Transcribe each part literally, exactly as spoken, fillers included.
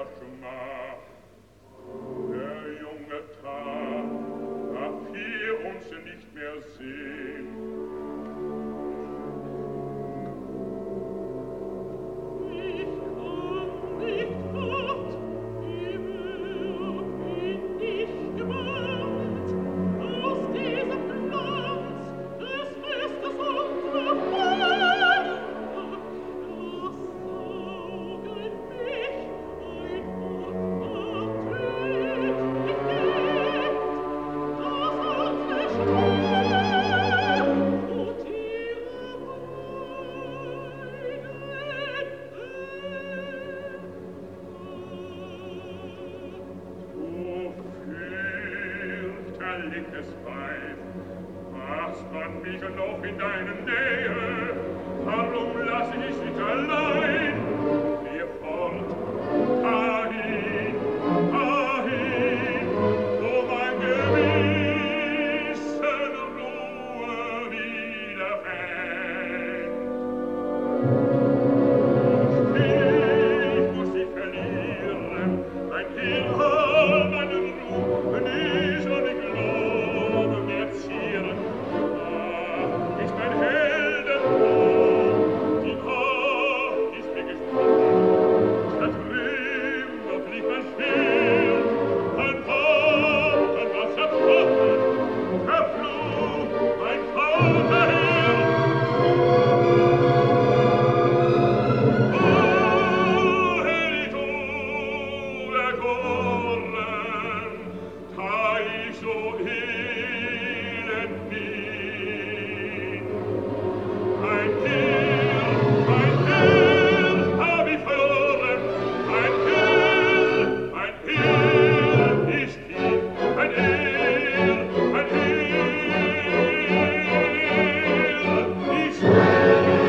Schmach. Der junge Tag, darf wir uns nicht mehr sehen. Ich komm nicht fort, wie wird ich gewalt, aus diesem Glanz des Festes unserer Feier. Das saugen mich ein Unverträglichkeit, das unsere Stimme und ihre O fürchterliches Weib, hast man mich noch in deine Nähe, warum lass ich dich nicht allein? Geh fort, dahin, dahin, wo mein Gewissen Ruhe wiederfängt. Ich muss dich verlieren, mein Hirn, meinen Ruhm, nie soll die Globe mehr zieren. Ah, ist mein Heldentum, die Nacht ist mir gesprungen, statt Rühm blieb mein Schild, ein Waffen, was zerbrochen, verflucht mein Vaterherd. O Helido, erkoren, da ich so elend bin. Ein Heer, ein Heer hab ich verloren, ein Heer, ein Heer ist hin, ein Heer, ein Heer ist hin.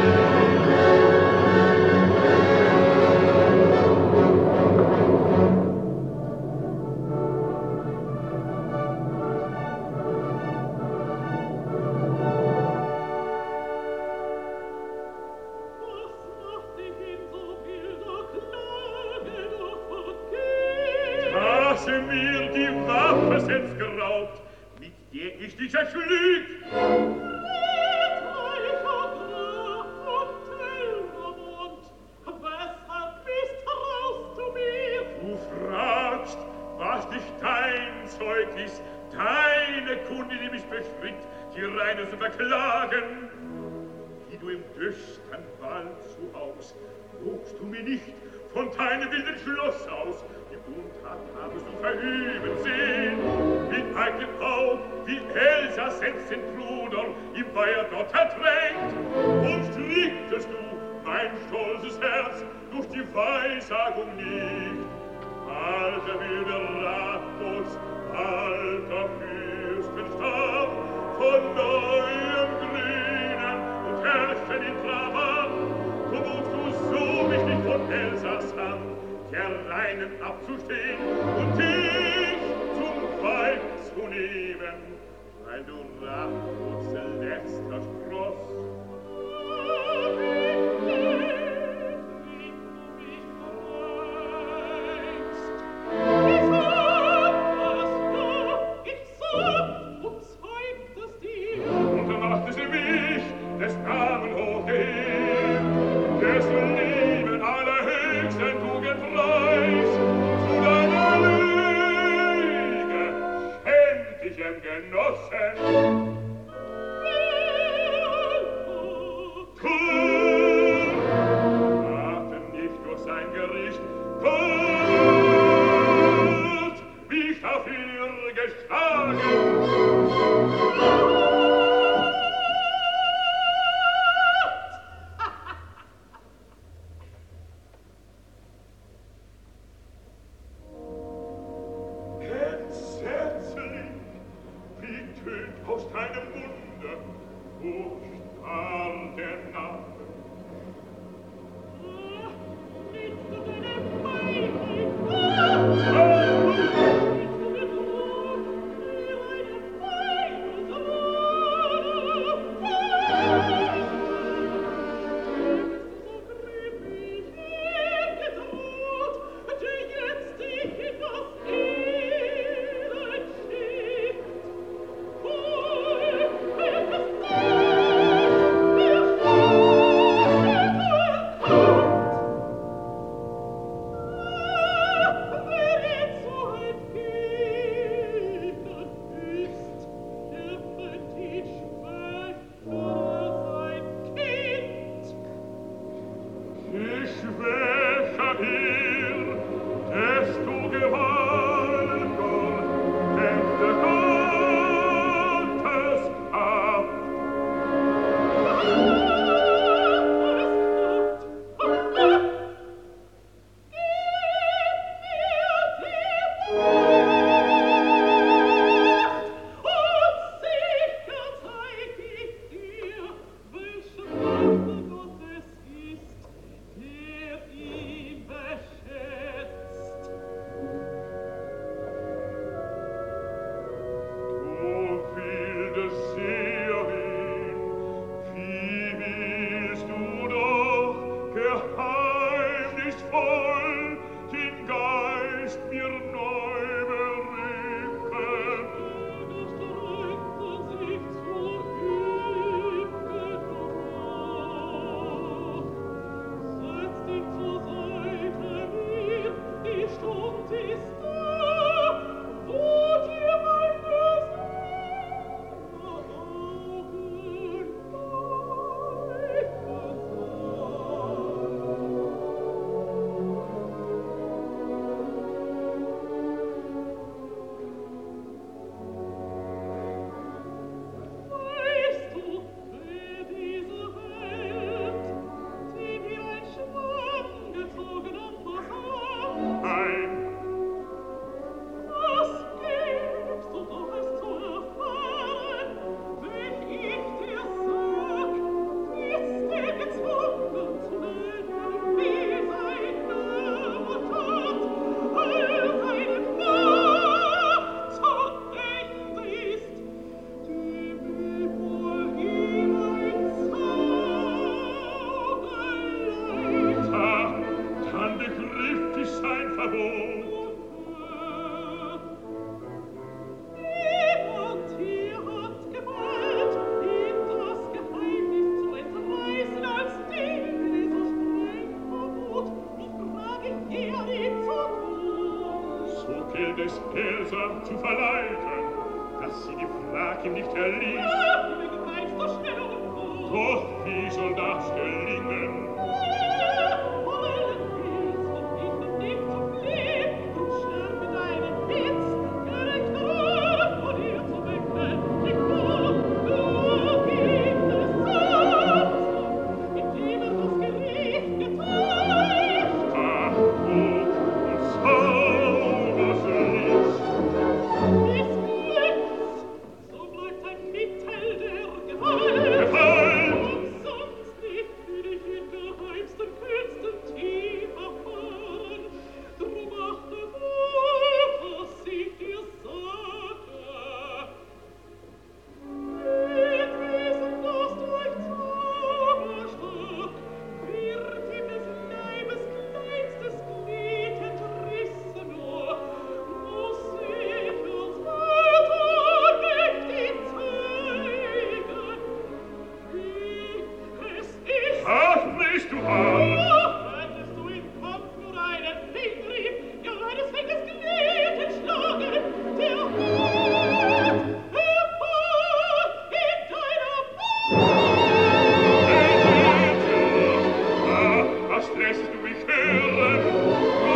Was macht dich in so wilder Klage doch vergehen? Hast du mir die Waffe selbst geraubt, mit der ich dich erschlüg? Weltreicher Graf von Telramont, weshalb misstraust du mir? Du fragst, was dich dein Zeugnis, deine Kunde, die mich beschritt, hier reine zu verklagen. Wie du im düstern Wald zu Haus, lugst du mir nicht von deinem wilden Schloss aus, die Untat habest du verüben sehen, mit eignem Aug, wie Elsa selbst den Bruder im Weiher dort ertränkt, und stricktest du mein stolzes Herz durch die Weissagung nicht. Alter wilder Ratbus, alter Fürstenstab, von neuem Grünen und herrschen in Trabant, vermutst du so mich nicht von Elsas Hand, der Reinen abzustehen und dich zum Weib zu nehmen, weil du Ratbus letzter Spross. Und dann machte sie mich, des Namen hochgehebt, dessen Leben allerhöchsten Tugend preis, zu deiner Lüge, schändlichem Genossen. Kur, brachte nicht durch sein Gericht, Kurt, mich dafür geschlagen. Entsetzlich, wie tönt aus deinem schwächer ihr, desto gewalter kennt der Gotteskraft. Zu verleiten, dass sie die Frag ihm nicht erließ. Doch wie soll das gelingen? Was lässt du mich hören?